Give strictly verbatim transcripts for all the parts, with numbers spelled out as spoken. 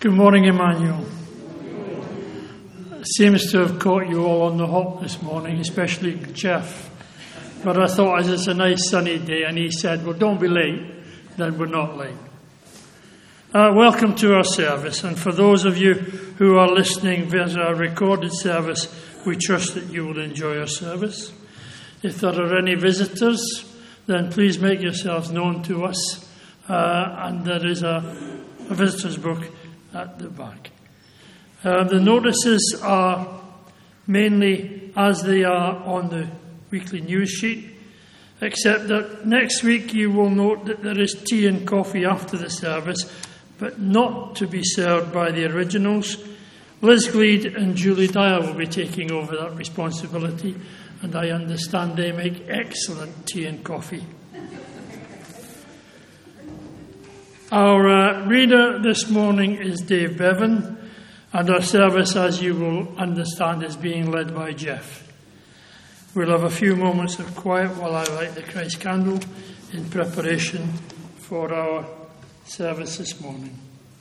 Good morning, Emmanuel. It seems to have caught you all on the hop this morning, especially Jeff. But I thought, as it's a nice sunny day, and he said, well, don't be late, then we're not late. Uh, welcome to our service, and for those of you who are listening via our recorded service, we trust that you will enjoy our service. If there are any visitors, then please make yourselves known to us, uh, and there is a, a visitor's book at the back. Uh, the notices are mainly as they are on the weekly news sheet, except that next week you will note that there is tea and coffee after the service, but not to be served by the originals. Liz Gleed and Julie Dyer will be taking over that responsibility, and I understand they make excellent tea and coffee. Our uh, reader this morning is Dave Bevan, and our service, as you will understand, is being led by Jeff. We'll have a few moments of quiet while I light the Christ candle in preparation for our service this morning.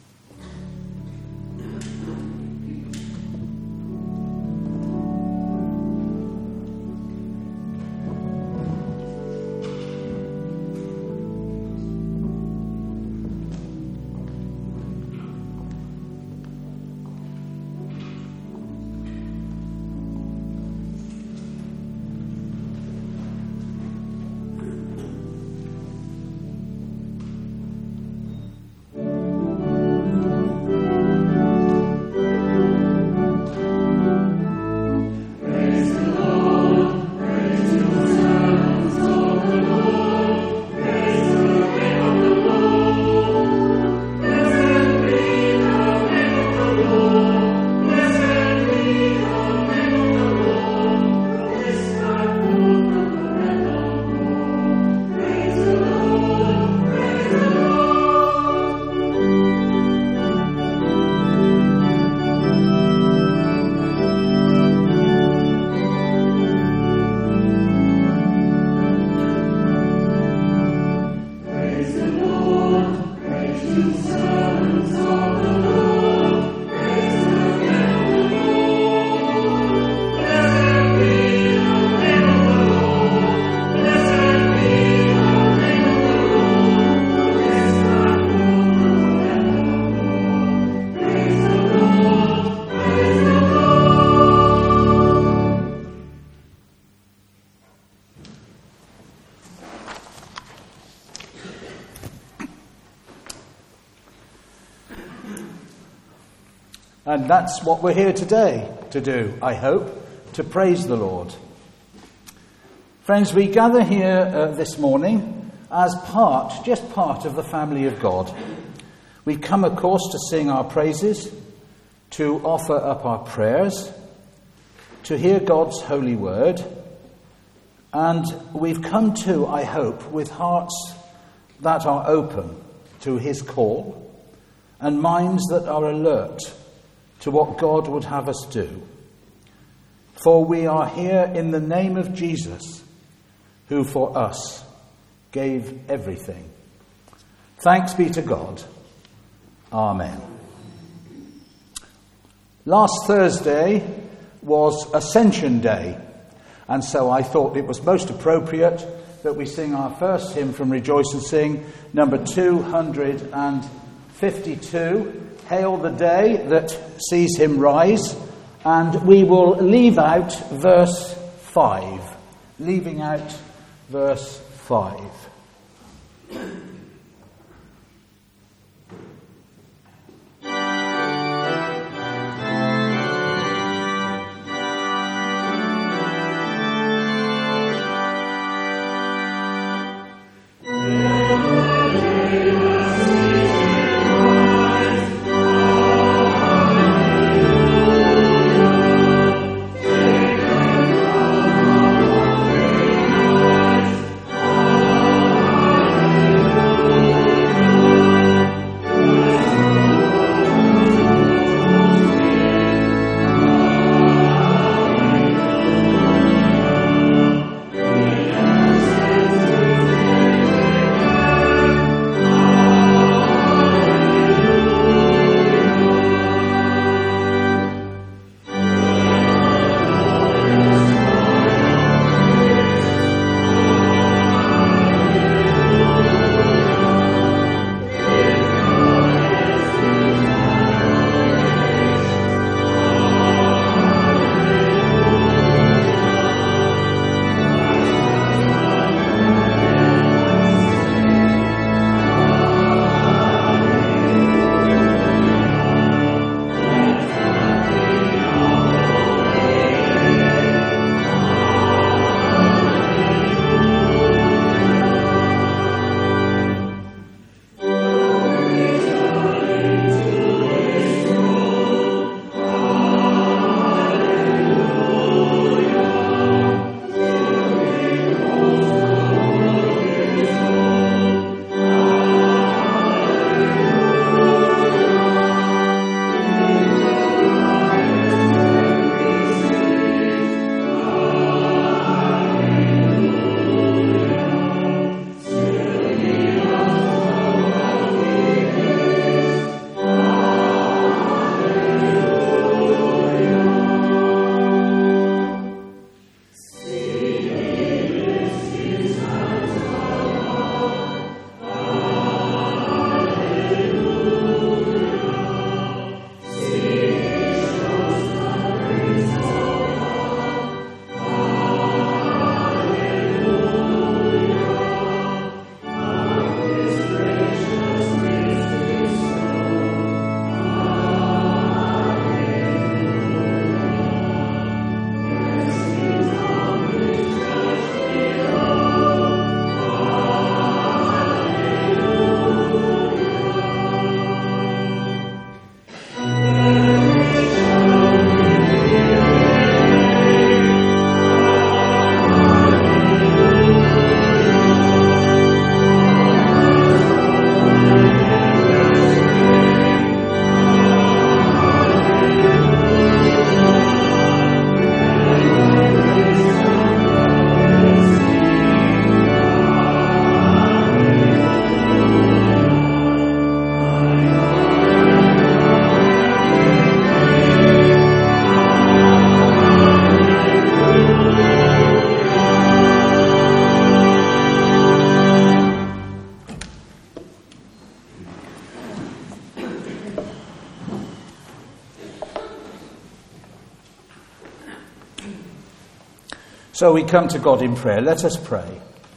And that's what we're here today to do, I hope, to praise the Lord. Friends, we gather here uh, this morning as part, just part of the family of God. We've come, of course, to sing our praises, to offer up our prayers, to hear God's holy word, and we've come to, I hope, with hearts that are open to his call and minds that are alert to what God would have us do. For we are here in the name of Jesus, who for us gave everything. Thanks be to God. Amen. Last Thursday was Ascension Day, and so I thought it was most appropriate that we sing our first hymn from Rejoice and Sing, number two hundred fifty-two, Hail the Day That Sees Him Rise, and we will leave out verse five. Leaving out verse five. Thank So we come to God in prayer. Let us pray.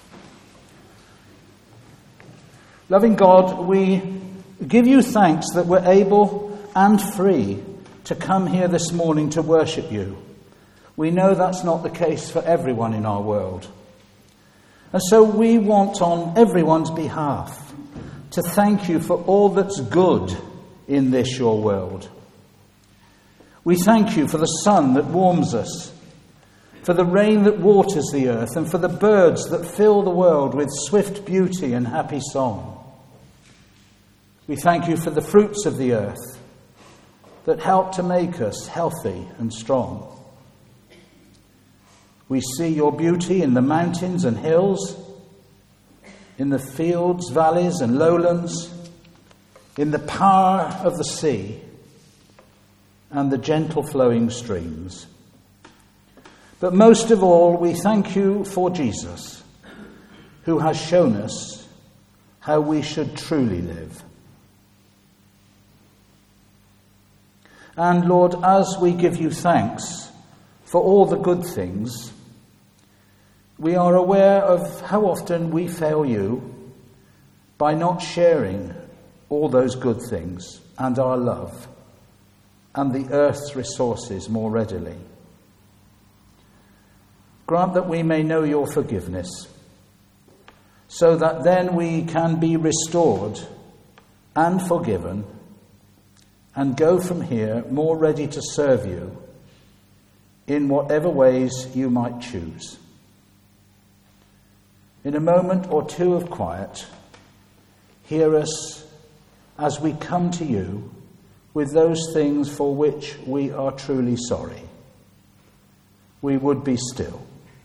Loving God, we give you thanks that we're able and free to come here this morning to worship you. We know that's not the case for everyone in our world. And so we want on everyone's behalf to thank you for all that's good in this your world. We thank you for the sun that warms us, for the rain that waters the earth, and for the birds that fill the world with swift beauty and happy song. We thank you for the fruits of the earth that help to make us healthy and strong. We see your beauty in the mountains and hills, in the fields, valleys and lowlands, in the power of the sea and the gentle flowing streams. But most of all, we thank you for Jesus, who has shown us how we should truly live. And Lord, as we give you thanks for all the good things, we are aware of how often we fail you by not sharing all those good things and our love and the earth's resources more readily. Grant that we may know your forgiveness, so that then we can be restored and forgiven and go from here more ready to serve you in whatever ways you might choose. In a moment or two of quiet, hear us as we come to you with those things for which we are truly sorry. We would be still.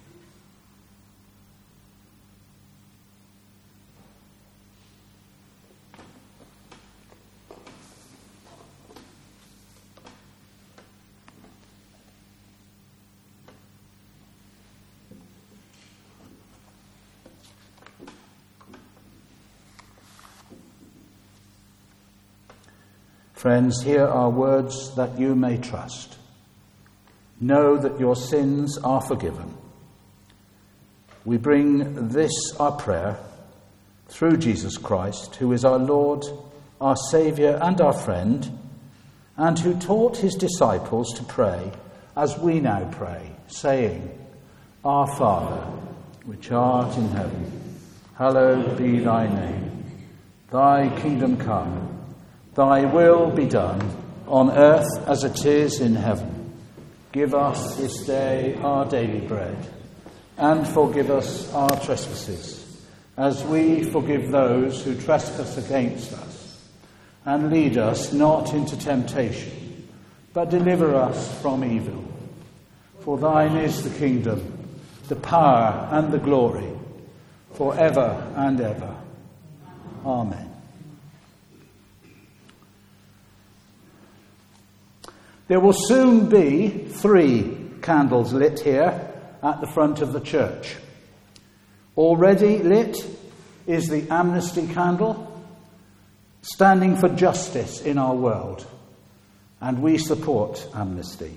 Friends, here are words that you may trust. Know that your sins are forgiven. We bring this, our prayer, through Jesus Christ, who is our Lord, our Saviour and our friend, and who taught his disciples to pray as we now pray, saying, Our Father, which art in heaven, hallowed be thy name. Thy kingdom come. Thy will be done, on earth as it is in heaven. Give us this day our daily bread, and forgive us our trespasses, as we forgive those who trespass against us. And lead us not into temptation, but deliver us from evil. For thine is the kingdom, the power and the glory, for ever and ever. Amen. There will soon be three candles lit here at the front of the church. Already lit is the amnesty candle, standing for justice in our world, and we support amnesty.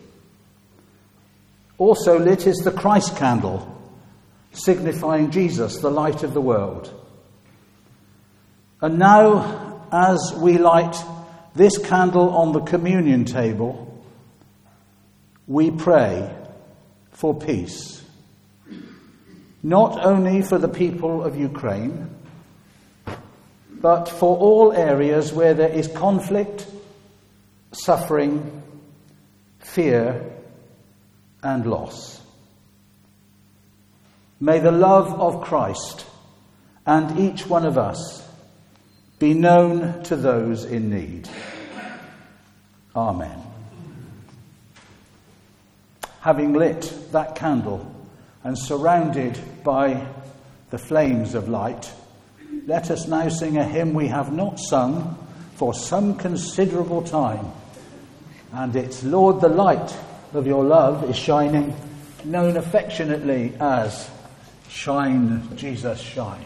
Also lit is the Christ candle, signifying Jesus, the light of the world. And now, as we light this candle on the communion table, we pray for peace, not only for the people of Ukraine, but for all areas where there is conflict, suffering, fear, and loss. May the love of Christ and each one of us be known to those in need. Amen. Having lit that candle and surrounded by the flames of light, let us now sing a hymn we have not sung for some considerable time. And it's Lord, the light of your love is shining, known affectionately as Shine, Jesus, Shine.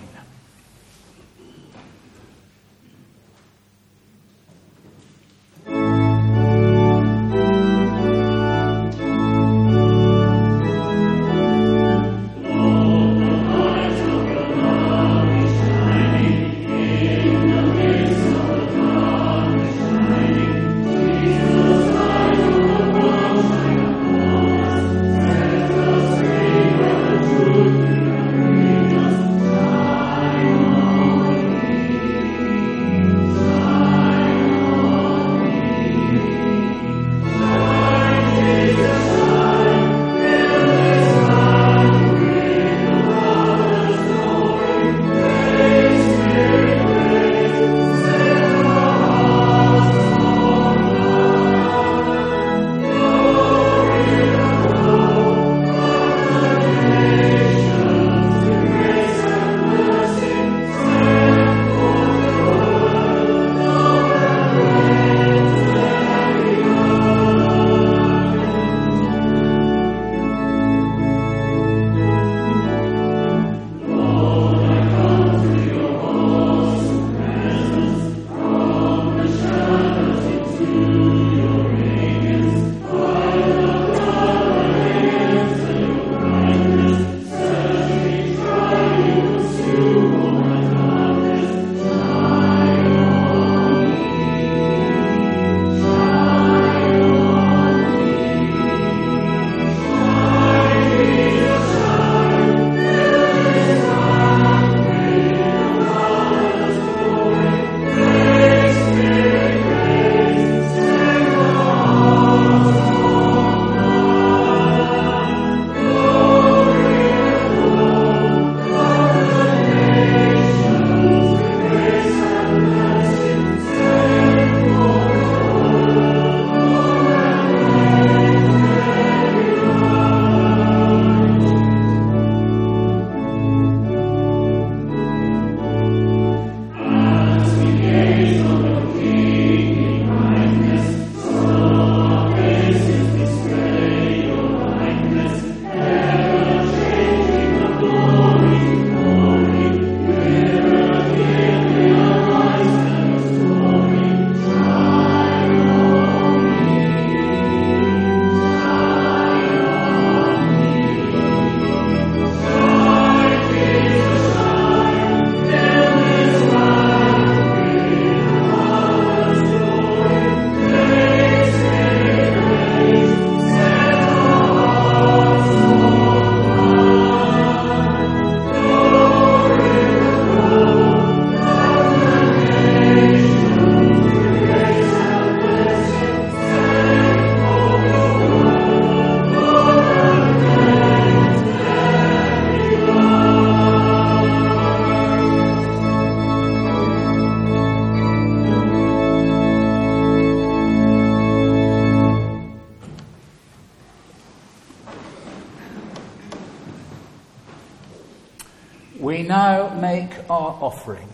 We now make our offering.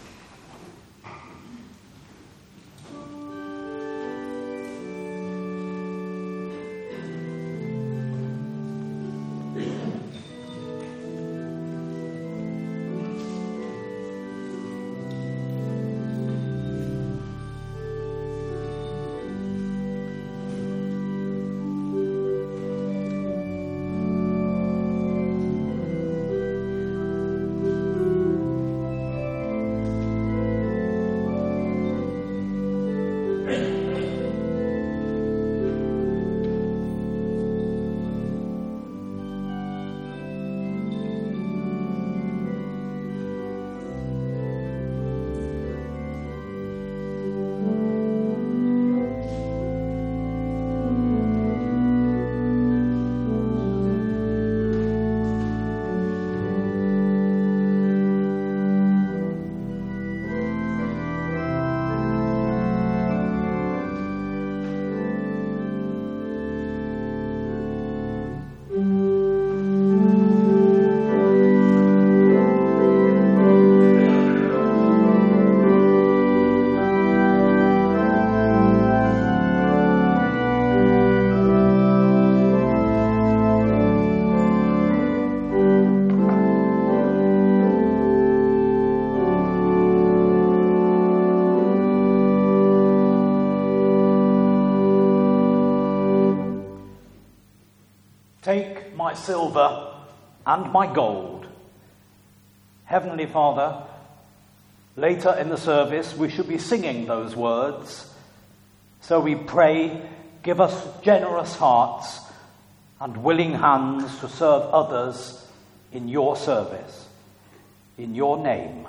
Take my silver and my gold. Heavenly Father, later in the service we should be singing those words. So we pray, give us generous hearts and willing hands to serve others in your service, in your name.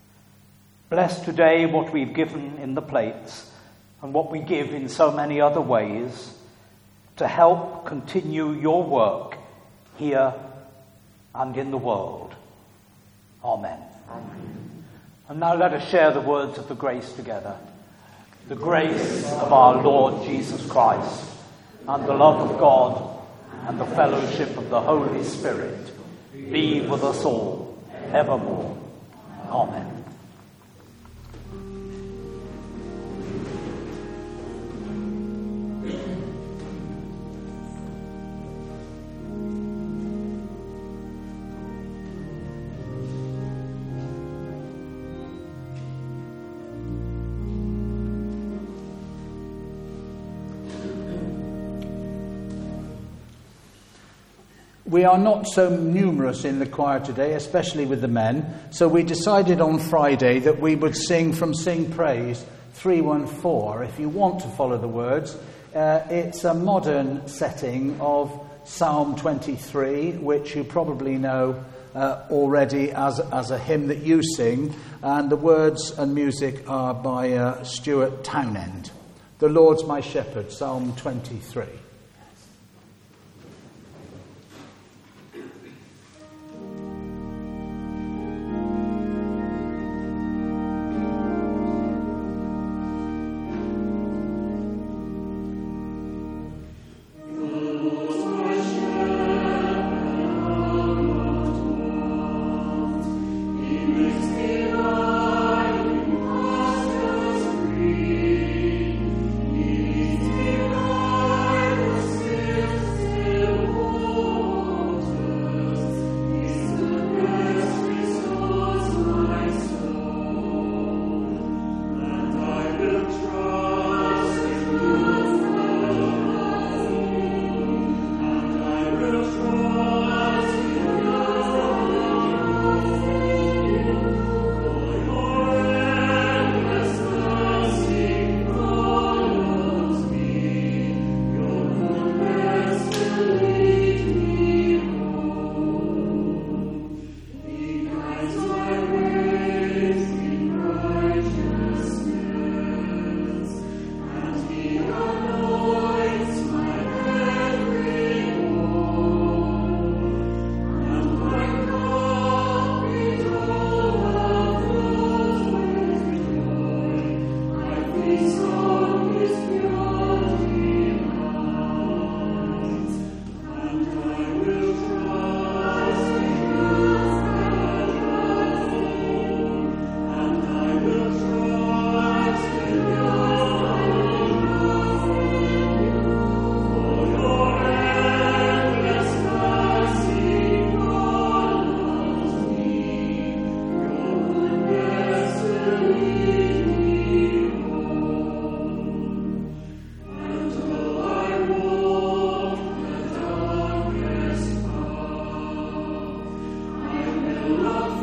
Bless today what we've given in the plates and what we give in so many other ways, to help continue your work here and in the world. Amen. Amen. And now let us share the words of the grace together. The grace of our Lord Jesus Christ, and the love of God, and the fellowship of the Holy Spirit be with us all evermore. Amen. We are not so numerous in the choir today, especially with the men, so we decided on Friday that we would sing from Sing Praise three one four. If you want to follow the words, uh, it's a modern setting of Psalm twenty-three, which you probably know uh, already as, as a hymn that you sing, and the words and music are by uh, Stuart Townend. The Lord's my shepherd, Psalm twenty-three. Thank you.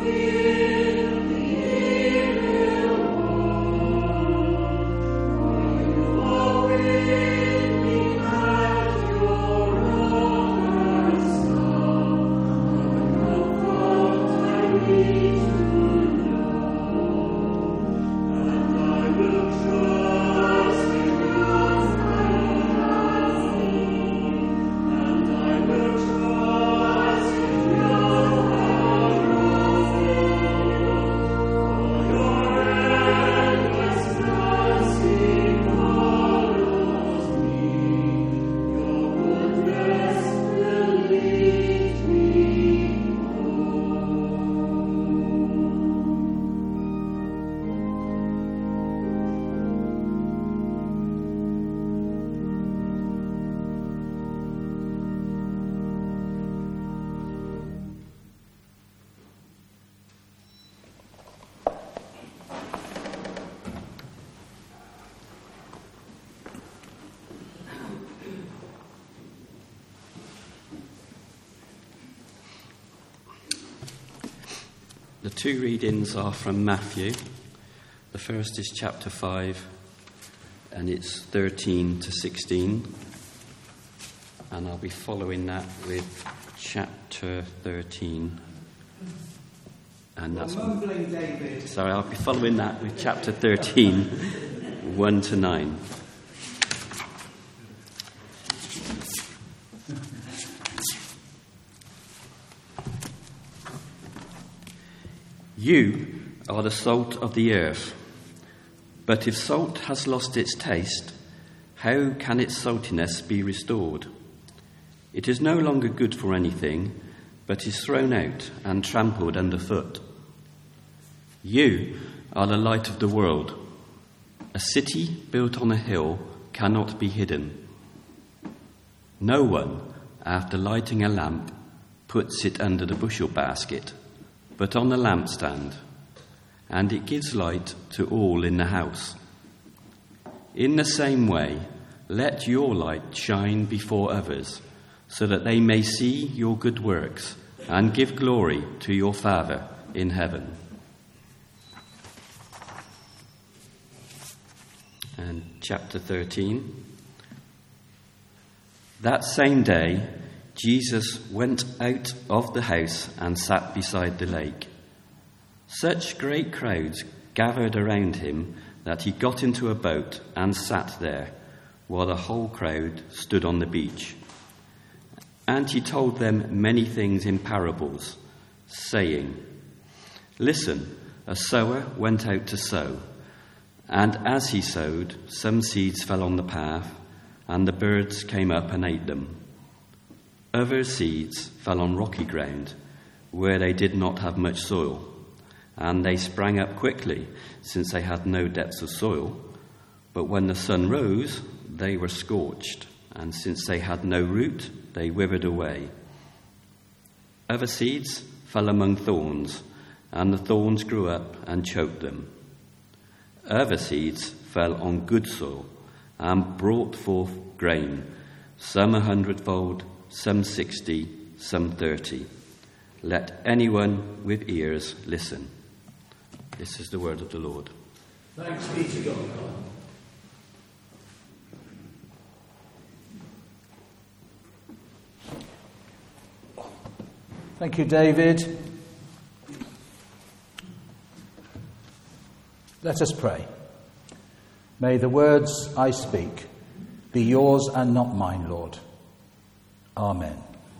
The two readings are from Matthew. The first is chapter five, and it's thirteen to sixteen. And I'll be following that with chapter thirteen. And that's mumbling, David. Sorry, I'll be following that with chapter thirteen, one to nine. You are the salt of the earth, but if salt has lost its taste, how can its saltiness be restored? It is no longer good for anything, but is thrown out and trampled underfoot. You are the light of the world. A city built on a hill cannot be hidden. No one, after lighting a lamp, puts it under the bushel basket, but on the lampstand, and it gives light to all in the house. In the same way, let your light shine before others, so that they may see your good works and give glory to your Father in heaven. And chapter thirteen. That same day, Jesus went out of the house and sat beside the lake. Such great crowds gathered around him that he got into a boat and sat there, while the whole crowd stood on the beach. And he told them many things in parables, saying, "Listen, a sower went out to sow, and as he sowed, some seeds fell on the path, and the birds came up and ate them. Other seeds fell on rocky ground, where they did not have much soil, and they sprang up quickly, since they had no depth of soil. But when the sun rose, they were scorched, and since they had no root, they withered away. Other seeds fell among thorns, and the thorns grew up and choked them. Other seeds fell on good soil, and brought forth grain, some a hundredfold, some sixty, some thirty. Let anyone with ears listen." This is the word of the Lord. Thanks be to God. Thank you, David. Let us pray. May the words I speak be yours and not mine, Lord. Amen.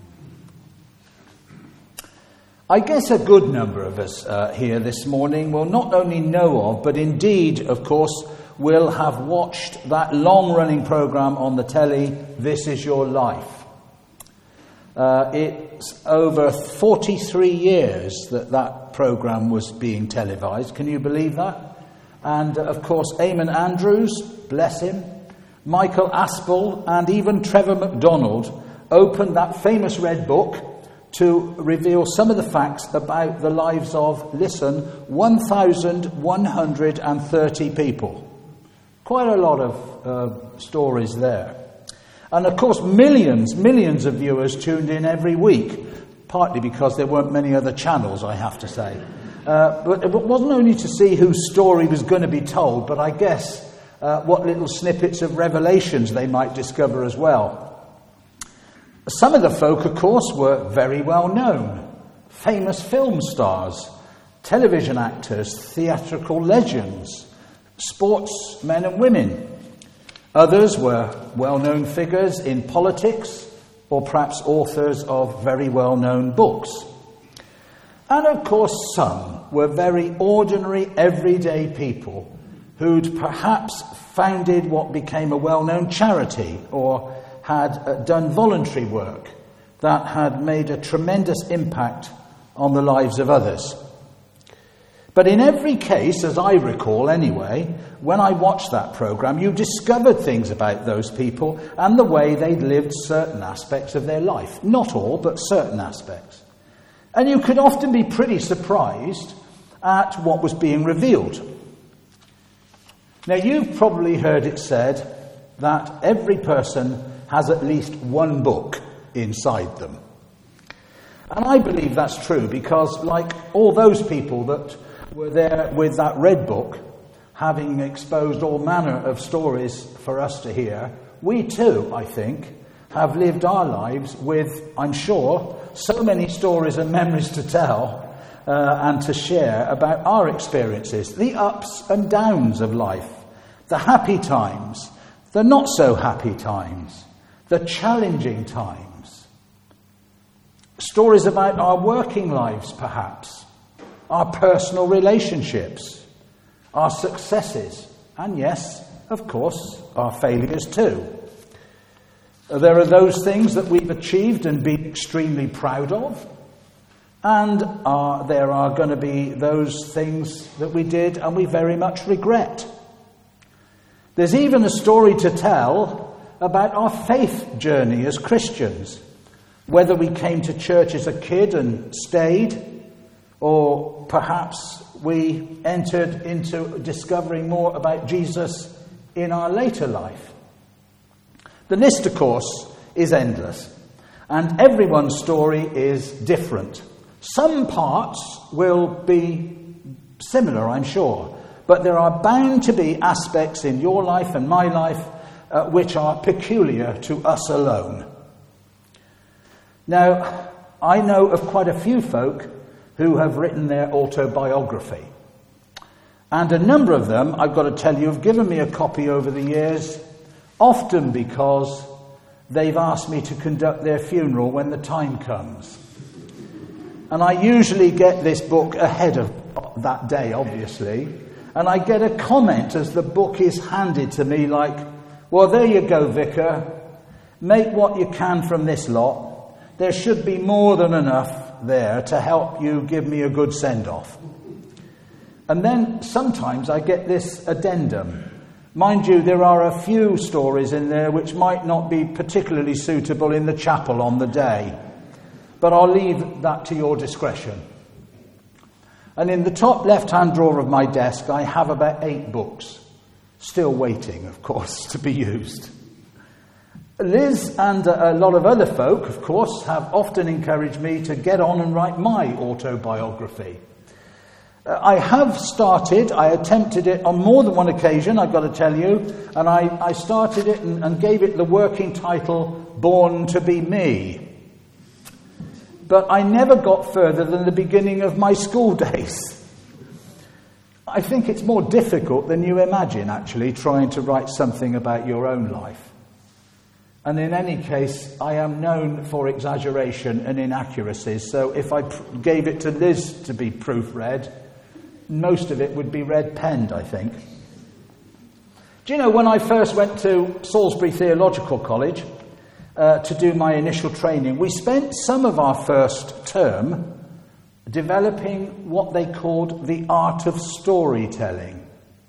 I guess a good number of us uh, here this morning will not only know of, but indeed, of course, will have watched that long-running programme on the telly, This Is Your Life. Uh, it's over forty-three years that that programme was being televised. Can you believe that? And, uh, of course, Eamon Andrews, bless him, Michael Aspel, and even Trevor McDonald opened that famous red book to reveal some of the facts about the lives of, listen, one thousand one hundred thirty people. Quite a lot of uh, stories there. And of course, millions, millions of viewers tuned in every week, partly because there weren't many other channels, I have to say. Uh, but it wasn't only to see whose story was going to be told, but I guess uh, what little snippets of revelations they might discover as well. Some of the folk, of course, were very well known. Famous film stars, television actors, theatrical legends, sportsmen and women. Others were well-known figures in politics, or perhaps authors of very well-known books. And of course some were very ordinary, everyday people who'd perhaps founded what became a well-known charity, or had uh, done voluntary work that had made a tremendous impact on the lives of others. But in every case, as I recall anyway, when I watched that programme, you discovered things about those people and the way they'd lived certain aspects of their life. Not all, but certain aspects. And you could often be pretty surprised at what was being revealed. Now, you've probably heard it said that every person has at least one book inside them. And I believe that's true because, like all those people that were there with that red book, having exposed all manner of stories for us to hear, we too, I think, have lived our lives with, I'm sure, so many stories and memories to tell uh, and to share about our experiences, the ups and downs of life, the happy times, the not so happy times, the challenging times. Stories about our working lives, perhaps, our personal relationships, our successes, and yes, of course, our failures too. There are those things that we've achieved and been extremely proud of, and uh, there are going to be those things that we did and we very much regret. There's even a story to tell about our faith journey as Christians, whether we came to church as a kid and stayed, or perhaps we entered into discovering more about Jesus in our later life. The list, of course, is endless, and everyone's story is different. Some parts will be similar, I'm sure, but there are bound to be aspects in your life and my life uh, which are peculiar to us alone. Now, I know of quite a few folk who have written their autobiography. And a number of them, I've got to tell you, have given me a copy over the years, often because they've asked me to conduct their funeral when the time comes. And I usually get this book ahead of that day, obviously, and I get a comment as the book is handed to me like, well, there you go, Vicar. Make what you can from this lot. There should be more than enough there to help you give me a good send-off. And then sometimes I get this addendum. Mind you, there are a few stories in there which might not be particularly suitable in the chapel on the day. But I'll leave that to your discretion. And in the top left-hand drawer of my desk, I have about eight books. Still waiting, of course, to be used. Liz and a lot of other folk, of course, have often encouraged me to get on and write my autobiography. Uh, I have started, I attempted it on more than one occasion, I've got to tell you, and I, I started it and, and gave it the working title, Born to be Me. But I never got further than the beginning of my school days. I think it's more difficult than you imagine, actually, trying to write something about your own life. And in any case, I am known for exaggeration and inaccuracies, so if I pr- gave it to Liz to be proofread, most of it would be red-penned, I think. Do you know, when I first went to Salisbury Theological College uh, to do my initial training, we spent some of our first term developing what they called the art of storytelling.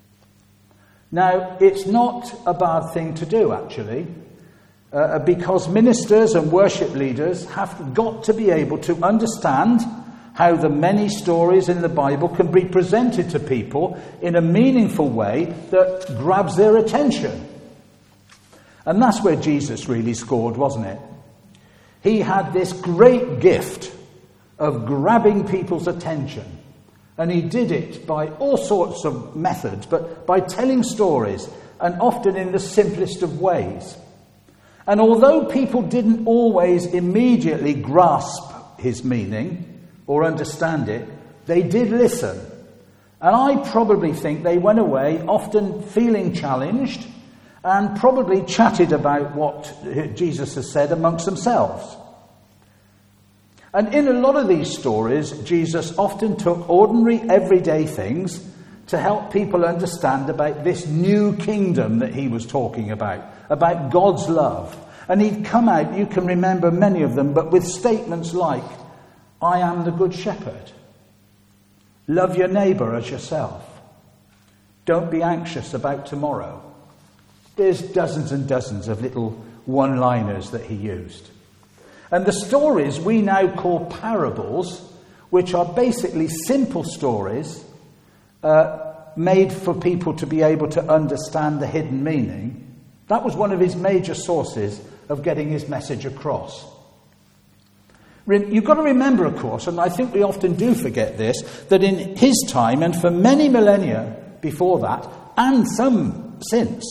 Now, it's not a bad thing to do, actually, uh, because ministers and worship leaders have got to be able to understand how the many stories in the Bible can be presented to people in a meaningful way that grabs their attention. And that's where Jesus really scored, wasn't it? He had this great gift of grabbing people's attention And he did it by all sorts of methods, but by telling stories, and often in the simplest of ways. And although people didn't always immediately grasp his meaning or understand it, they did listen. And I probably think they went away often feeling challenged and probably chatted about what Jesus has said amongst themselves. And in a lot of these stories, Jesus often took ordinary, everyday things to help people understand about this new kingdom that he was talking about, about God's love. And he'd come out, you can remember many of them, but with statements like, I am the good shepherd. Love your neighbour as yourself. Don't be anxious about tomorrow. There's dozens and dozens of little one-liners that he used. And the stories we now call parables, which are basically simple stories uh, made for people to be able to understand the hidden meaning, that was one of his major sources of getting his message across. You've got to remember, of course, and I think we often do forget this, that in his time and for many millennia before that, and some since,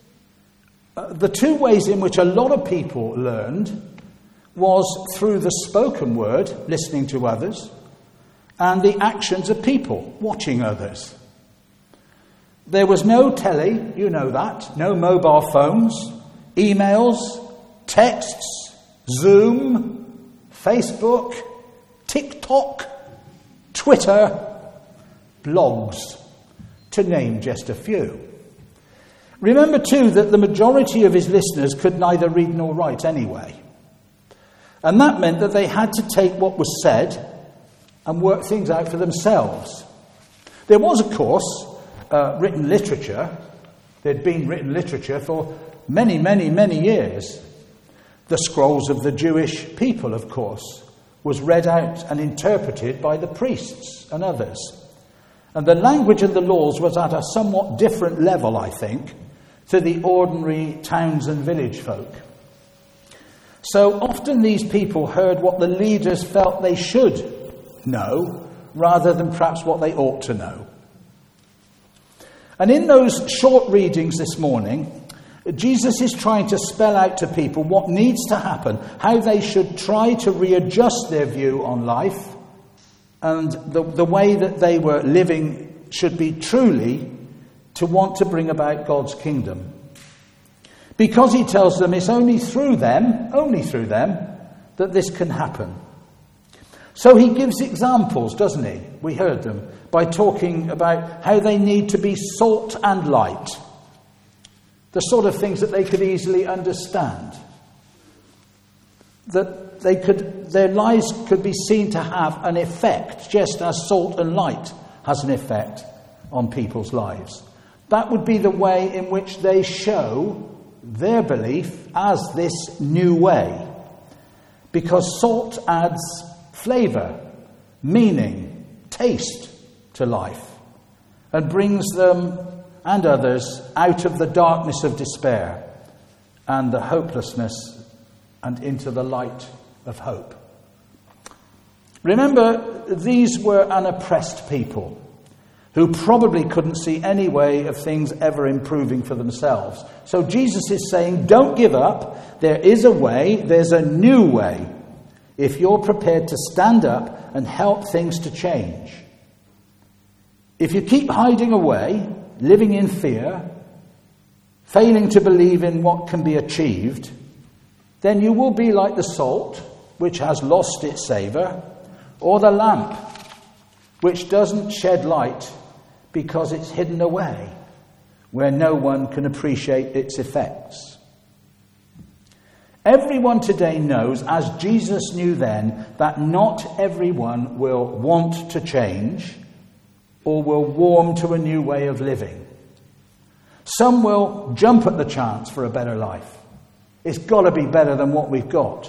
uh, the two ways in which a lot of people learned was through the spoken word, listening to others, and the actions of people, watching others. There was no telly, you know that, no mobile phones, emails, texts, Zoom, Facebook, TikTok, Twitter, blogs, to name just a few. Remember too that the majority of his listeners could neither read nor write anyway. And that meant that they had to take what was said and work things out for themselves. There was, of course, uh, written literature. There'd been written literature for many, many, many years. The scrolls of the Jewish people, of course, was read out and interpreted by the priests and others. And the language and the laws was at a somewhat different level, I think, to the ordinary towns and village folk. So often these people heard what the leaders felt they should know, rather than perhaps what they ought to know. And in those short readings this morning, Jesus is trying to spell out to people what needs to happen, how they should try to readjust their view on life, and the, the way that they were living should be truly to want to bring about God's kingdom. Because he tells them it's only through them, only through them, that this can happen. So he gives examples, doesn't he? We heard them, by talking about how they need to be salt and light. The sort of things that they could easily understand. That they could, their lives could be seen to have an effect, just as salt and light has an effect on people's lives. That would be the way in which they show their belief as this new way. Because salt adds flavour, meaning, taste to life, and brings them and others out of the darkness of despair and the hopelessness and into the light of hope. Remember, these were an oppressed people who probably couldn't see any way of things ever improving for themselves. So Jesus is saying, don't give up. There is a way. There's a new way. If you're prepared to stand up and help things to change. If you keep hiding away, living in fear, failing to believe in what can be achieved, then you will be like the salt, which has lost its savour, or the lamp, which doesn't shed light because it's hidden away, where no one can appreciate its effects. Everyone today knows, as Jesus knew then, that not everyone will want to change or will warm to a new way of living. Some will jump at the chance for a better life. It's got to be better than what we've got.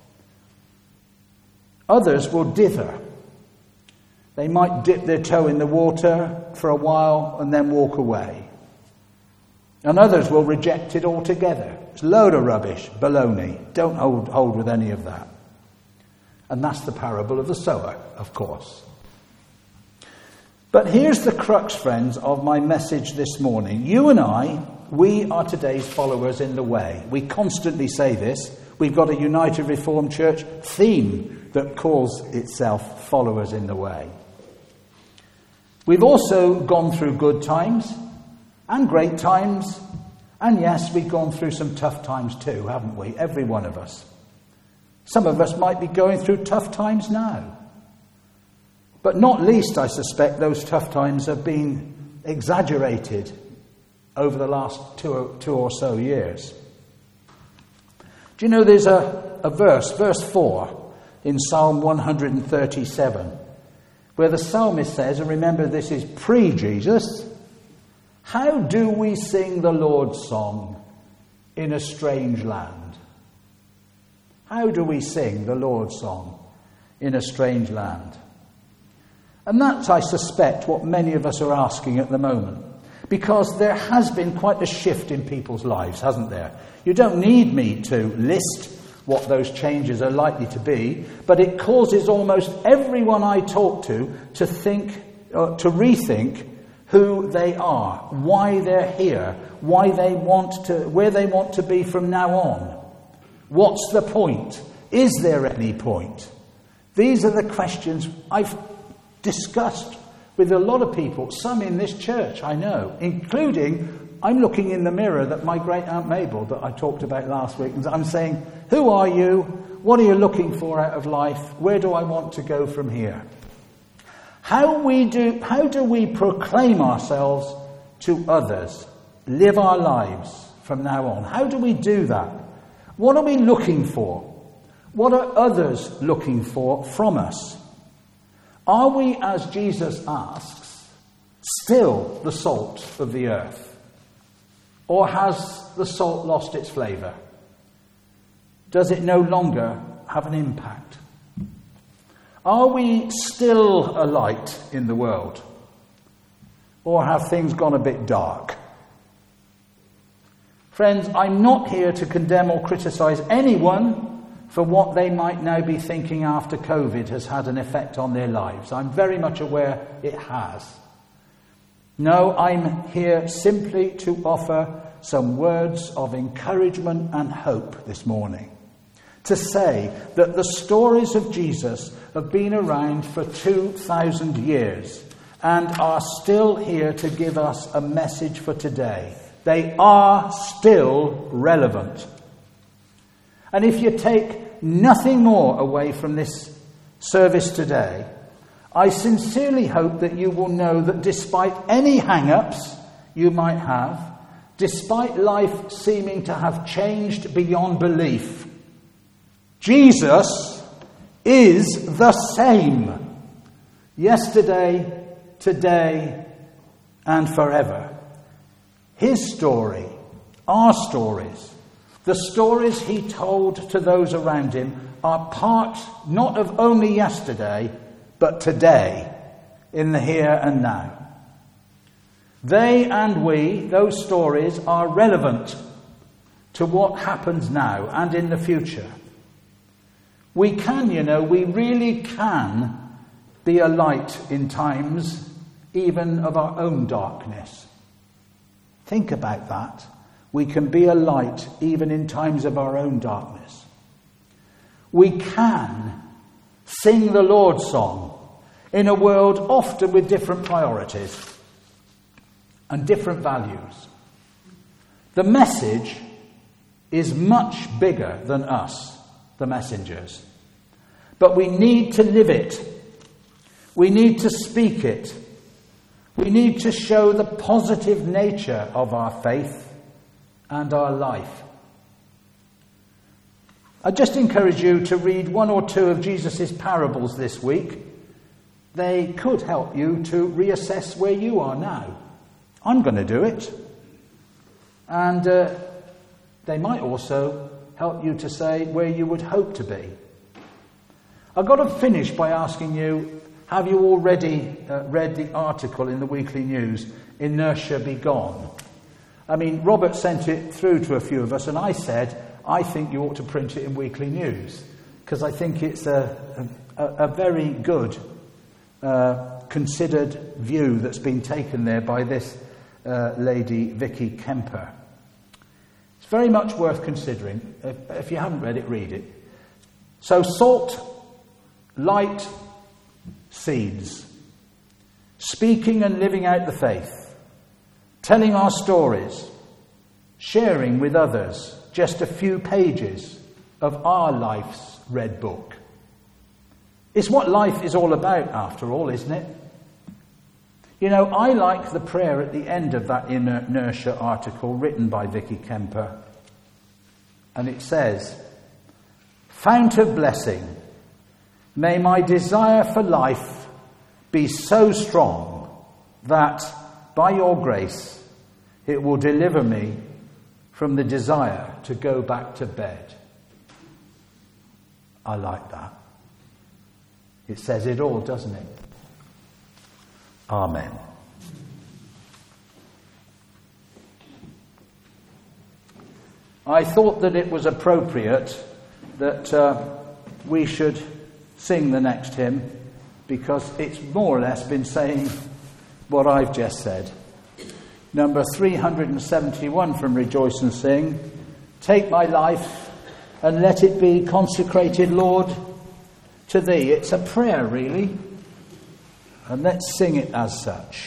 Others will dither. They might dip their toe in the water for a while and then walk away. And others will reject it altogether. It's a load of rubbish, baloney. Don't hold, hold with any of that. And that's the parable of the sower, of course. But here's the crux, friends, of my message this morning. You and I, we are today's followers in the way. We constantly say this. We've got a United Reformed Church theme that calls itself Followers in the Way. We've also gone through good times and great times. And yes, we've gone through some tough times too, haven't we? Every one of us. Some of us might be going through tough times now. But not least, I suspect, those tough times have been exaggerated over the last two or, two or so years. Do you know there's a, a verse, verse four, in Psalm one thirty-seven, where the psalmist says, and remember this is pre-Jesus, how do we sing the Lord's song in a strange land? How do we sing the Lord's song in a strange land? And that's, I suspect, what many of us are asking at the moment. Because there has been quite a shift in people's lives, hasn't there? You don't need me to list what those changes are likely to be, but it causes almost everyone I talk to to think, uh, to rethink who they are, why they're here, why they want to, where they want to be from now on. What's the point? Is there any point? These are the questions I've discussed with a lot of people, some in this church, I know, including, I'm looking in the mirror that my great Aunt Mabel that I talked about last week, and I'm saying, who are you? What are you looking for out of life? Where do I want to go from here? How we do, how do we proclaim ourselves to others, live our lives from now on? How do we do that? What are we looking for? What are others looking for from us? Are we, as Jesus asks, still the salt of the earth? Or has the salt lost its flavour? Does it no longer have an impact? Are we still a light in the world? Or have things gone a bit dark? Friends, I'm not here to condemn or criticise anyone for what they might now be thinking after COVID has had an effect on their lives. I'm very much aware it has. No, I'm here simply to offer some words of encouragement and hope this morning. To say that the stories of Jesus have been around for two thousand years and are still here to give us a message for today. They are still relevant. And if you take nothing more away from this service today, I sincerely hope that you will know that despite any hang-ups you might have, despite life seeming to have changed beyond belief, Jesus is the same. Yesterday, today, and forever. His story, our stories, the stories he told to those around him are part not of only yesterday, but today, in the here and now. They and we, those stories, are relevant to what happens now and in the future. We can, you know, we really can be a light in times even of our own darkness. Think about that. We can be a light even in times of our own darkness. We can sing the Lord's song in a world often with different priorities and different values. The message is much bigger than us, the messengers. But we need to live it. We need to speak it. We need to show the positive nature of our faith and our life. I just encourage you to read one or two of Jesus' parables this week. They could help you to reassess where you are now. I'm going to do it. And uh, they might also help you to say where you would hope to be. I've got to finish by asking you, have you already uh, read the article in the Weekly News, Inertia Be Gone? I mean, Robert sent it through to a few of us, and I said, I think you ought to print it in Weekly News, because I think it's a, a, a very good uh, considered view that's been taken there by this uh, lady, Vicky Kemper. It's very much worth considering. If, if you haven't read it, read it. So salt, light, seeds. Speaking and living out the faith. Telling our stories. Sharing with others just a few pages of our life's red book. It's what life is all about, after all, isn't it? You know, I like the prayer at the end of that Inertia article written by Vicky Kemper. And it says, "Fount of blessing, may my desire for life be so strong that, by your grace, it will deliver me from the desire to go back to bed." I like that. It says it all, doesn't it? Amen. I thought that it was appropriate that uh, we should sing the next hymn, because it's more or less been saying what I've just said. Number three hundred seventy-one from Rejoice and Sing. "Take my life and let it be consecrated, Lord, to thee." It's a prayer, really. And let's sing it as such.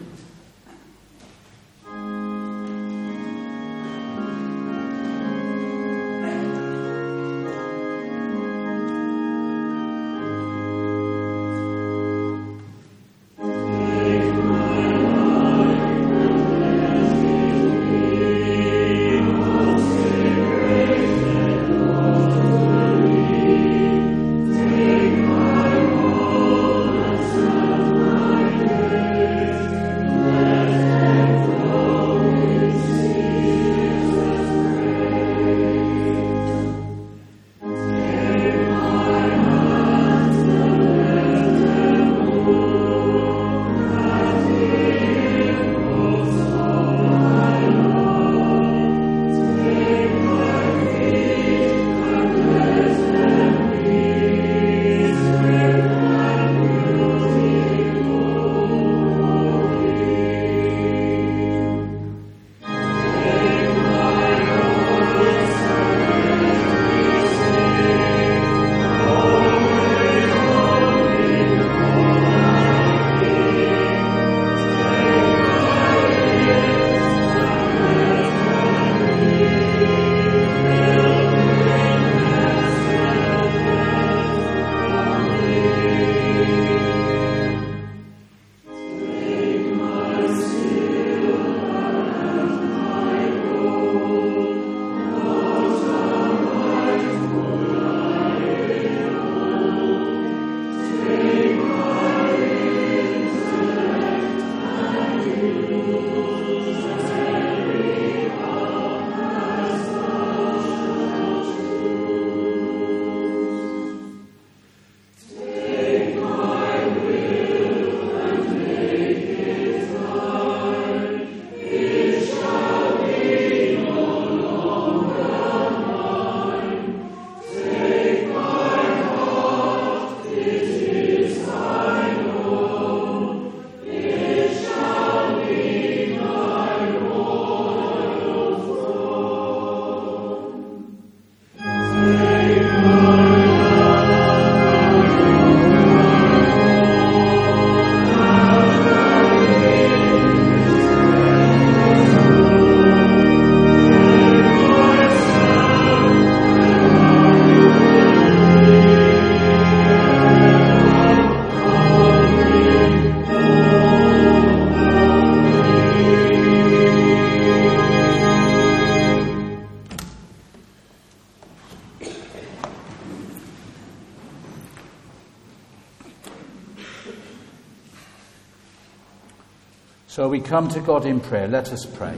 So we come to God in prayer. Let us pray.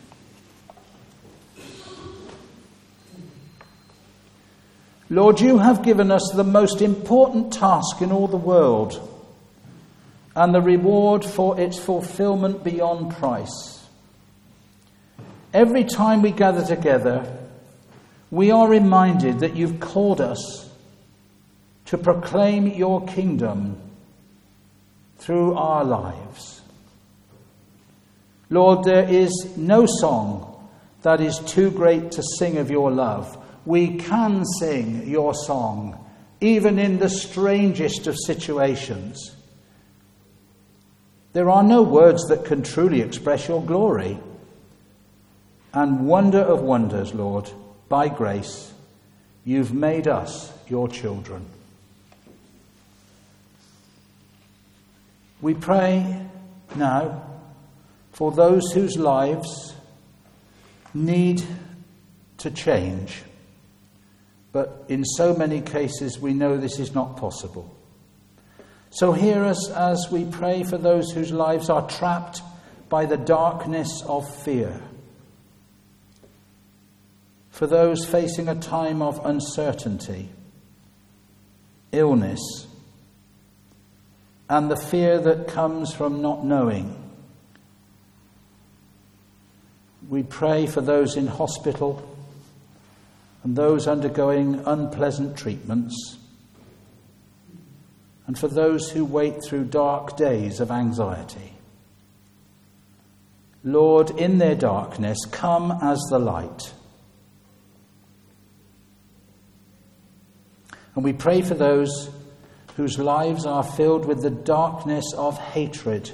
Lord, you have given us the most important task in all the world, and the reward for its fulfillment beyond price. Every time we gather together, we are reminded that you've called us to proclaim your kingdom through our lives. Lord, there is no song that is too great to sing of your love. We can sing your song, even in the strangest of situations. There are no words that can truly express your glory. And wonder of wonders, Lord, by grace, you've made us your children. We pray now for those whose lives need to change, but in so many cases we know this is not possible. So hear us as we pray for those whose lives are trapped by the darkness of fear, for those facing a time of uncertainty, illness, and the fear that comes from not knowing. We pray for those in hospital and those undergoing unpleasant treatments, and for those who wait through dark days of anxiety. Lord, in their darkness, come as the light. And we pray for those whose lives are filled with the darkness of hatred,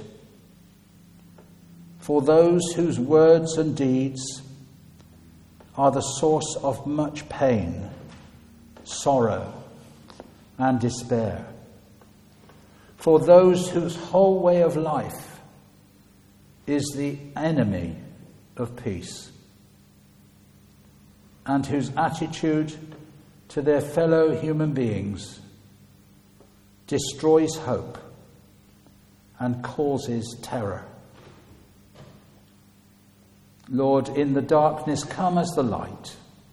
for those whose words and deeds are the source of much pain, sorrow, and despair, for those whose whole way of life is the enemy of peace, and whose attitude to their fellow human beings destroys hope and causes terror. Lord, in the darkness, come as the light.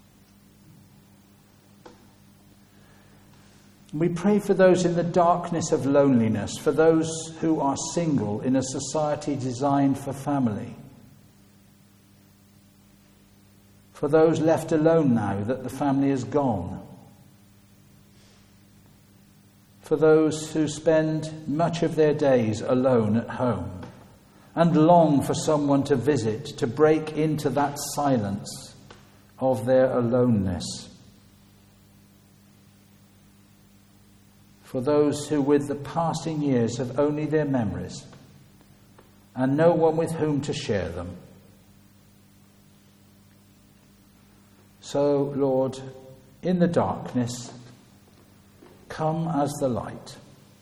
We pray for those in the darkness of loneliness, for those who are single in a society designed for family, for those left alone now that the family is gone, for those who spend much of their days alone at home and long for someone to visit, to break into that silence of their aloneness. For those who with the passing years have only their memories and no one with whom to share them. So, Lord, in the darkness, come as the light.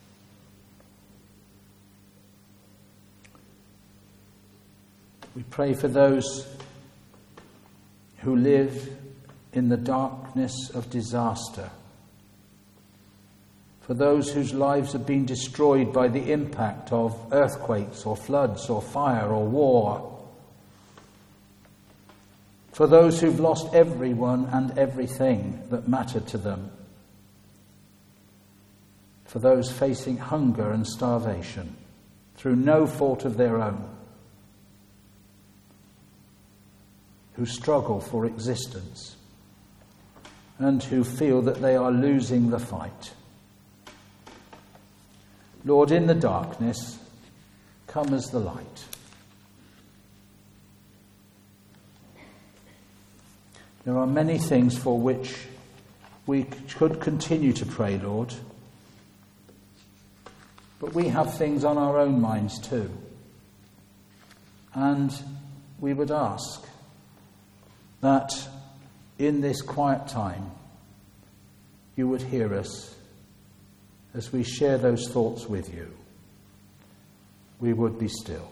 We pray for those who live in the darkness of disaster, for those whose lives have been destroyed by the impact of earthquakes or floods or fire or war, for those who've lost everyone and everything that mattered to them, for those facing hunger and starvation through no fault of their own, who struggle for existence and who feel that they are losing the fight. Lord, in the darkness, come as the light. There are many things for which we could continue to pray, Lord, but we have things on our own minds too. And we would ask that in this quiet time you would hear us as we share those thoughts with you. We would be still.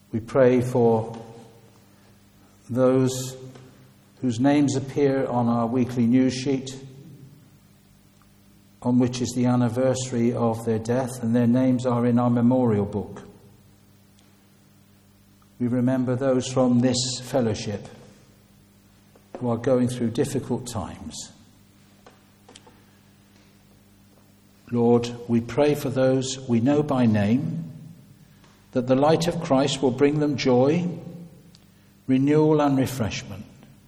We pray for those whose names appear on our weekly news sheet, on which is the anniversary of their death, and their names are in our memorial book. We remember those from this fellowship who are going through difficult times. Lord, we pray for those we know by name, that the light of Christ will bring them joy, renewal and refreshment.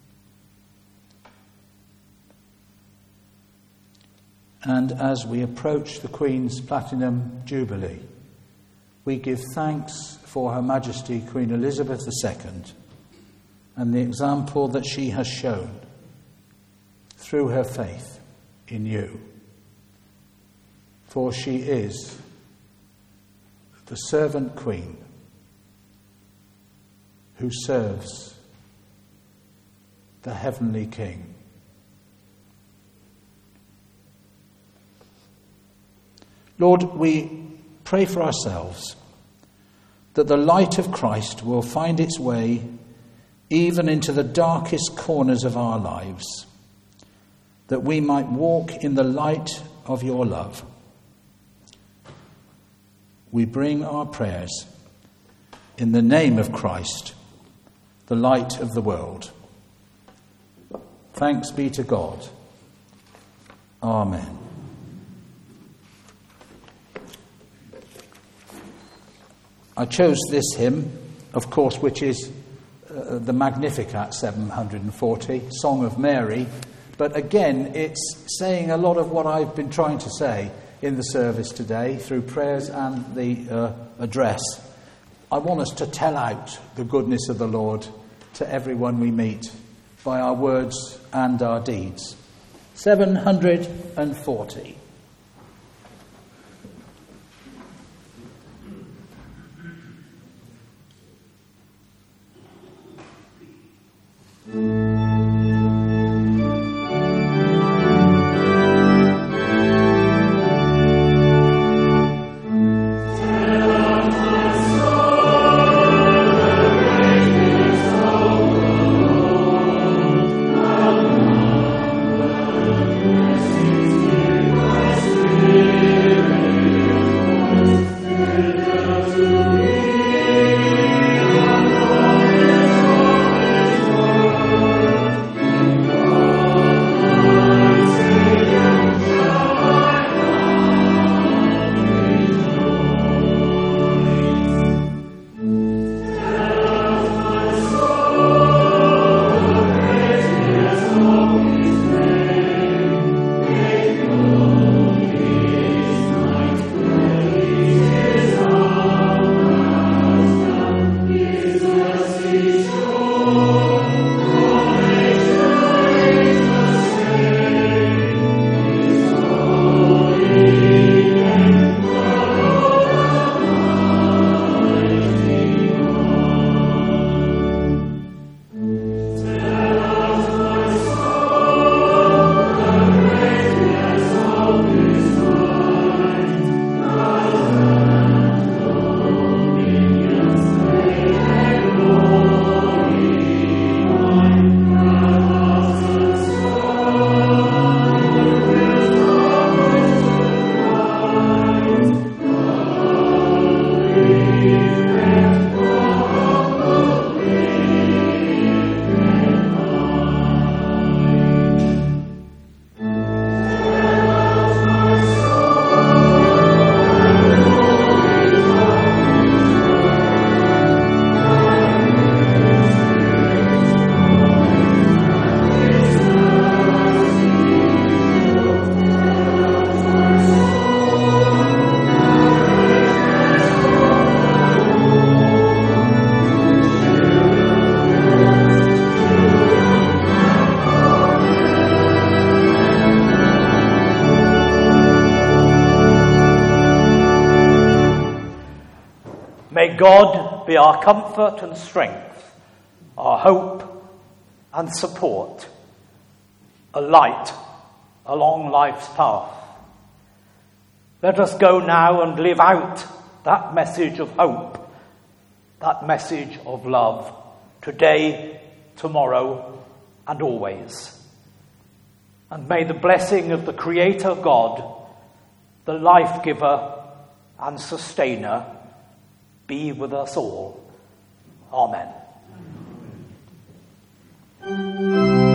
And as we approach the Queen's Platinum Jubilee, we give thanks for Her Majesty Queen Elizabeth the Second and the example that she has shown through her faith in you. For she is the servant queen who serves the heavenly King. Lord, we pray for ourselves that the light of Christ will find its way even into the darkest corners of our lives, that we might walk in the light of your love. We bring our prayers in the name of Christ, the light of the world. Thanks be to God. Amen. I chose this hymn, of course, which is uh, the Magnificat seven hundred forty, Song of Mary. But again, it's saying a lot of what I've been trying to say in the service today through prayers and the uh, address. I want us to tell out the goodness of the Lord to everyone we meet by our words and our deeds. seven hundred forty. May God be our comfort and strength, our hope and support, a light along life's path. Let us go now and live out that message of hope that message of love today, tomorrow, and always. And may the blessing of the Creator God, the life giver and sustainer, be with us all. Amen.